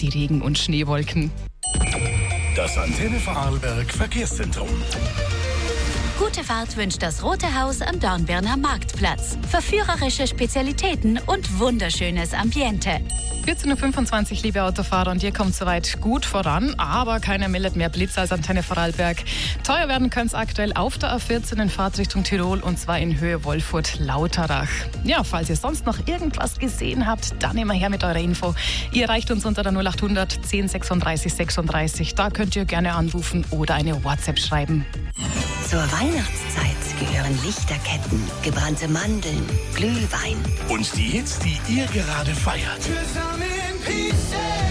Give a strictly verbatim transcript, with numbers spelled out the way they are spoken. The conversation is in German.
die Regen- und Schneewolken. Das Antenne Vorarlberg Verkehrszentrum. Gute Fahrt wünscht das Rote Haus am Dornbirner Marktplatz. Verführerische Spezialitäten und wunderschönes Ambiente. vierzehn Uhr fünfundzwanzig, liebe Autofahrer, und ihr kommt soweit gut voran, aber keiner meldet mehr Blitz als Antenne Vorarlberg. Teuer werden könnte es aktuell auf der A vierzehn in Fahrtrichtung Tirol, und zwar in Höhe Wolfurt-Lauterach. Ja, falls ihr sonst noch irgendwas gesehen habt, dann immer her mit eurer Info. Ihr erreicht uns unter der null acht hundert zehn sechsunddreißig sechsunddreißig. Da könnt ihr gerne anrufen oder eine WhatsApp schreiben. Zur Weihnachtszeit gehören Lichterketten, gebrannte Mandeln, Glühwein. Und die Hits, die ihr gerade feiert. Zusammen in Pieces.